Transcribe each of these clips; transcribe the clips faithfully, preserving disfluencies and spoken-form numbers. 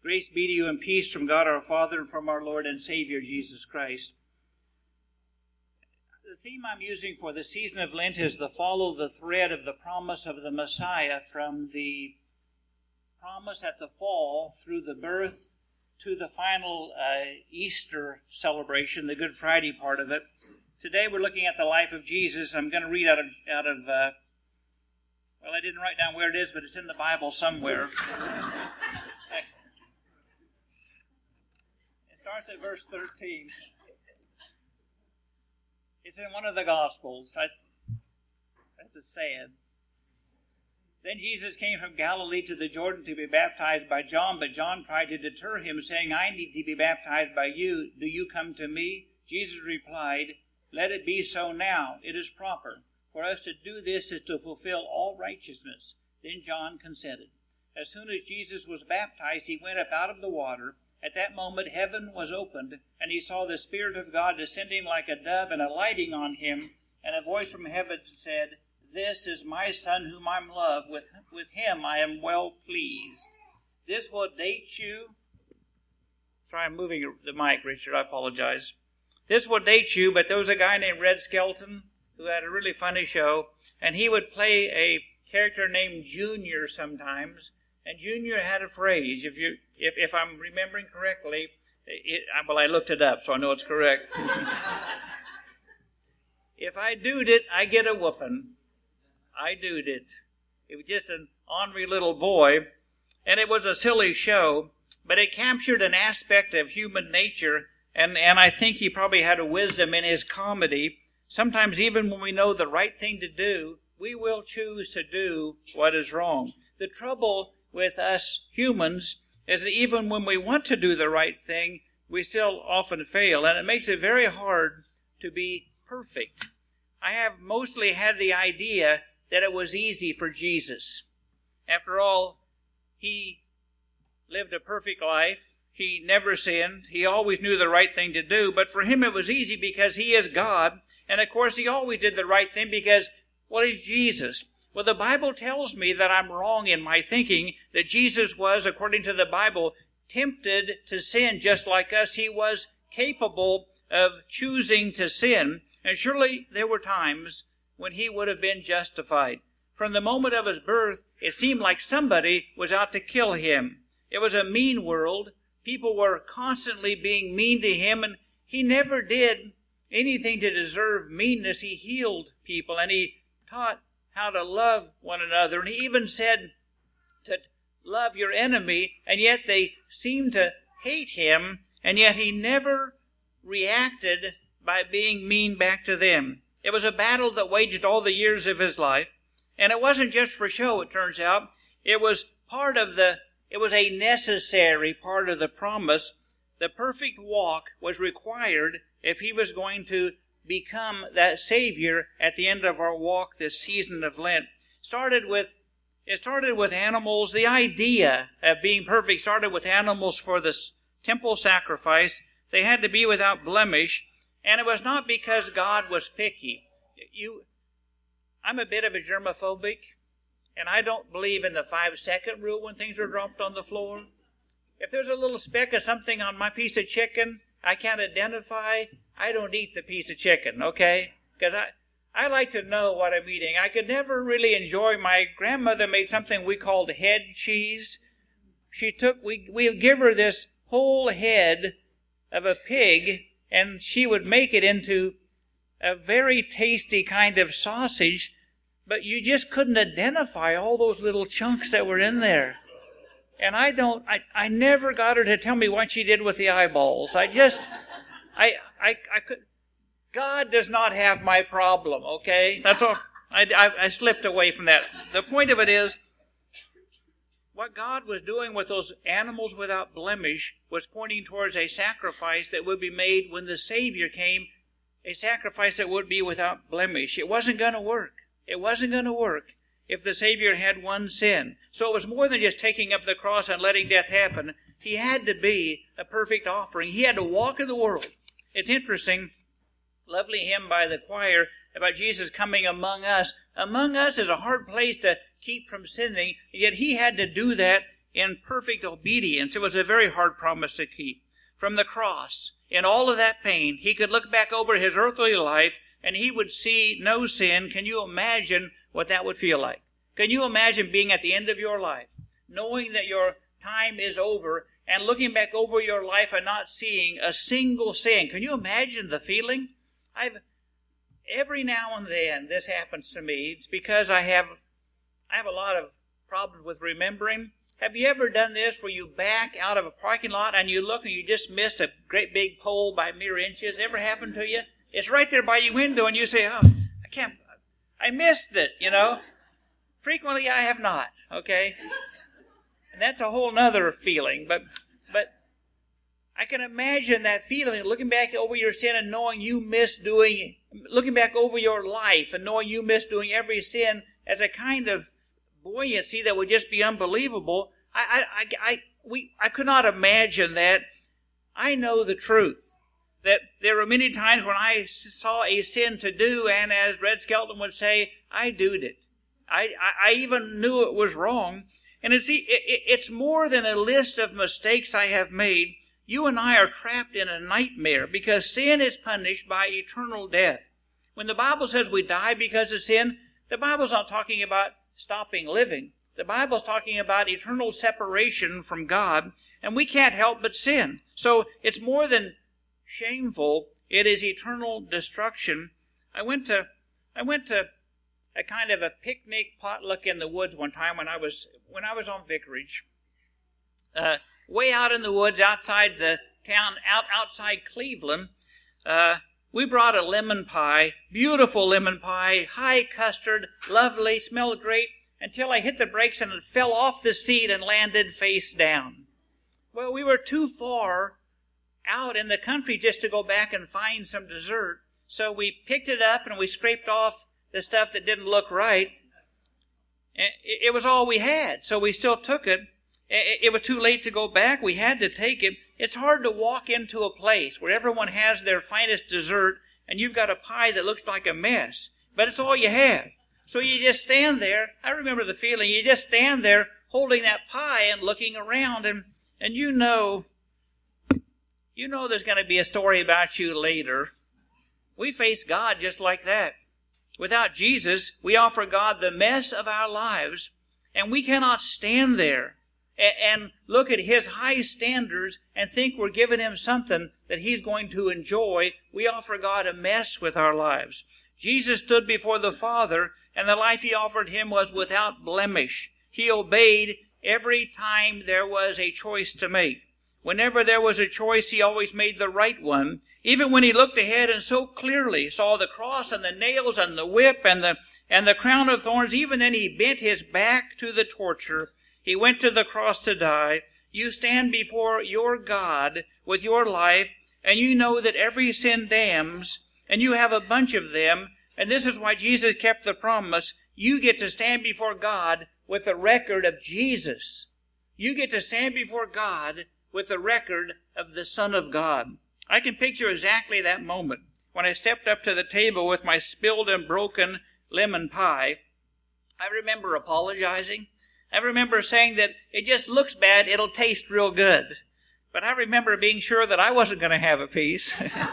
Grace be to you and peace from God our Father and from our Lord and Savior Jesus Christ. The theme I'm using for the season of Lent is to follow the thread of the promise of the Messiah from the promise at the fall through the birth to the final uh, Easter celebration, the Good Friday part of it. Today we're looking at the life of Jesus. I'm going to read out of, out of uh, well, I didn't write down where it is, but it's in the Bible somewhere. It starts at verse thirteen. It's in one of the Gospels. I, that's a sad. Then Jesus came from Galilee to the Jordan to be baptized by John, but John tried to deter him, saying, I need to be baptized by you. Do you come to me? Jesus replied, Let it be so now. It is proper. For us to do this is to fulfill all righteousness. Then John consented. As soon as Jesus was baptized, he went up out of the water. At that moment heaven was opened, and he saw the Spirit of God descending like a dove and alighting on him. And a voice from heaven said, This is my Son whom I love. With, with him I am well pleased. This will date you. Sorry, I'm moving the mic, Richard. I apologize. This will date you, but there was a guy named Red Skelton who had a really funny show, and he would play a character named Junior sometimes. And Junior had a phrase, if you, if, if I'm remembering correctly, it, well, I looked it up, so I know it's correct. If I doed it, I get a whooping. I doed it. It was just an ornery little boy, and it was a silly show, but it captured an aspect of human nature, and, and I think he probably had a wisdom in his comedy. Sometimes even when we know the right thing to do, we will choose to do what is wrong. The trouble with us humans is that even when we want to do the right thing, we still often fail, and it makes it very hard to be perfect. I have mostly had the idea that it was easy for Jesus. After all, he lived a perfect life. He never sinned. He always knew the right thing to do, but for him it was easy because he is God, and of course he always did the right thing because, well, he's Jesus. Well, the Bible tells me that I'm wrong in my thinking, that Jesus was, according to the Bible, tempted to sin just like us. He was capable of choosing to sin, and surely there were times when he would have been justified. From the moment of his birth, it seemed like somebody was out to kill him. It was a mean world. People were constantly being mean to him, and he never did anything to deserve meanness. He healed people, and he taught how to love one another. And he even said to love your enemy, and yet they seemed to hate him, and yet he never reacted by being mean back to them. It was a battle that waged all the years of his life, and it wasn't just for show, it turns out. It was part of the, it was a necessary part of the promise. The perfect walk was required if he was going to become that Savior at the end of our walk this season of Lent. Started with, it started with animals. The idea of being perfect started with animals for the temple sacrifice. They had to be without blemish, and it was not because God was picky. You, I'm a bit of a germophobic, and I don't believe in the five-second rule when things are dropped on the floor. If there's a little speck of something on my piece of chicken I can't identify, I don't eat the piece of chicken, okay? Because I, I like to know what I'm eating. I could never really enjoy, my grandmother made something we called head cheese. She took, we, we would give her this whole head of a pig, and she would make it into a very tasty kind of sausage, but you just couldn't identify all those little chunks that were in there. And I don't, I, I never got her to tell me what she did with the eyeballs. I just, I, I, I could, God does not have my problem, okay? That's all. I, I, I slipped away from that. The point of it is, what God was doing with those animals without blemish was pointing towards a sacrifice that would be made when the Savior came, a sacrifice that would be without blemish. It wasn't going to work. It wasn't going to work if the Savior had one sin. So it was more than just taking up the cross and letting death happen. He had to be a perfect offering. He had to walk in the world. It's interesting, lovely hymn by the choir about Jesus coming among us. Among us is a hard place to keep from sinning, yet he had to do that in perfect obedience. It was a very hard promise to keep. From the cross, in all of that pain, he could look back over his earthly life and he would see no sin. Can you imagine what that would feel like? Can you imagine being at the end of your life, knowing that your time is over, and looking back over your life and not seeing a single sin? Can you imagine the feeling? I've every now and then this happens to me. It's because I have I have a lot of problems with remembering. Have you ever done this where you back out of a parking lot and you look and you just missed a great big pole by mere inches? Ever happened to you? It's right there by your window and you say, oh, I can't, I missed it, you know. Frequently I have not, okay? And that's a whole nother feeling, but but I can imagine that feeling, looking back over your sin and knowing you missed doing, looking back over your life and knowing you missed doing every sin as a kind of buoyancy that would just be unbelievable. I, I, I, I, we, I could not imagine that. I know the truth, that there were many times when I saw a sin to do, and as Red Skelton would say, I doed it. I, I, I even knew it was wrong. And it's, it, it's more than a list of mistakes I have made. You and I are trapped in a nightmare because sin is punished by eternal death. When the Bible says we die because of sin, the Bible's not talking about stopping living. The Bible's talking about eternal separation from God, and we can't help but sin. So it's more than shameful. It is eternal destruction. I went to, I went to a kind of a picnic potluck in the woods one time when I was when I was on vicarage. Uh, way out in the woods, outside the town, out outside Cleveland, uh, we brought a lemon pie, beautiful lemon pie, high custard, lovely, smelled great, until I hit the brakes and it fell off the seat and landed face down. Well, we were too far out in the country just to go back and find some dessert, so we picked it up and we scraped off the stuff that didn't look right. It was all we had, so we still took it. It was too late to go back. We had to take it. It's hard to walk into a place where everyone has their finest dessert and you've got a pie that looks like a mess, but it's all you have. So you just stand there. I remember the feeling. You just stand there holding that pie and looking around, and, and you know, you know there's going to be a story about you later. We face God just like that. Without Jesus, we offer God the mess of our lives, and we cannot stand there and look at His high standards and think we're giving Him something that He's going to enjoy. We offer God a mess with our lives. Jesus stood before the Father, and the life He offered Him was without blemish. He obeyed every time there was a choice to make. Whenever there was a choice, He always made the right one. Even when He looked ahead and so clearly saw the cross and the nails and the whip and the and the crown of thorns, even then He bent His back to the torture. He went to the cross to die. You stand before your God with your life, and you know that every sin damns, and you have a bunch of them, and this is why Jesus kept the promise. You get to stand before God with the record of Jesus. You get to stand before God with the record of the Son of God. I can picture exactly that moment when I stepped up to the table with my spilled and broken lemon pie. I remember apologizing. I remember saying that it just looks bad, it'll taste real good. But I remember being sure that I wasn't going to have a piece.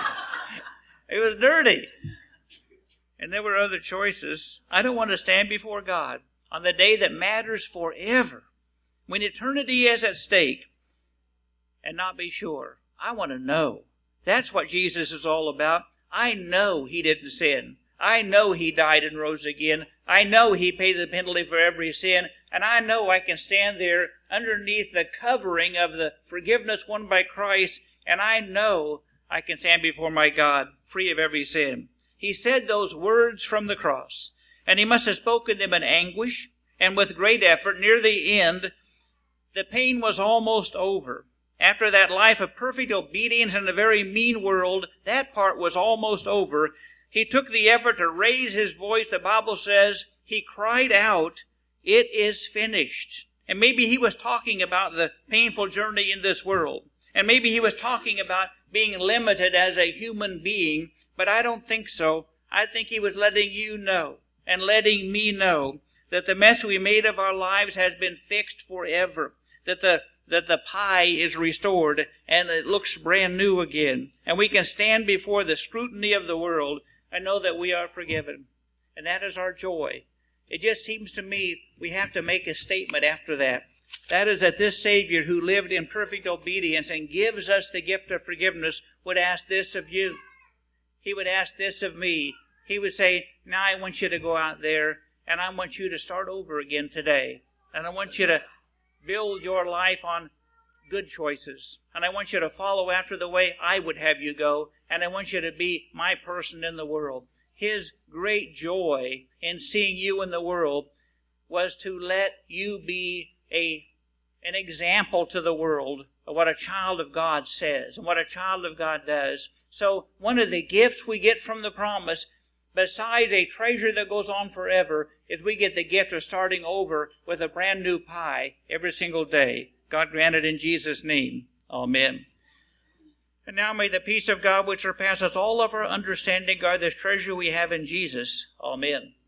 It was dirty. And there were other choices. I don't want to stand before God on the day that matters forever, when eternity is at stake, and not be sure. I want to know. That's what Jesus is all about. I know He didn't sin. I know He died and rose again. I know He paid the penalty for every sin. And I know I can stand there underneath the covering of the forgiveness won by Christ. And I know I can stand before my God free of every sin. He said those words from the cross. And He must have spoken them in anguish and with great effort. Near the end, the pain was almost over. After that life of perfect obedience in a very mean world, that part was almost over. He took the effort to raise His voice. The Bible says He cried out, "It is finished." And maybe He was talking about the painful journey in this world. And maybe He was talking about being limited as a human being. But I don't think so. I think He was letting you know and letting me know that the mess we made of our lives has been fixed forever. that the that the pie is restored and it looks brand new again. And we can stand before the scrutiny of the world and know that we are forgiven. And that is our joy. It just seems to me we have to make a statement after that. That is that this Savior who lived in perfect obedience and gives us the gift of forgiveness would ask this of you. He would ask this of me. He would say, now I want you to go out there and I want you to start over again today. And I want you to build your life on good choices. And I want you to follow after the way I would have you go. And I want you to be my person in the world. His great joy in seeing you in the world was to let you be a an example to the world of what a child of God says and what a child of God does. So one of the gifts we get from the promise, besides a treasure that goes on forever, is we get the gift of starting over with a brand new pie every single day. God grant it in Jesus' name. Amen. And now may the peace of God which surpasses all of our understanding guard this treasure we have in Jesus. Amen.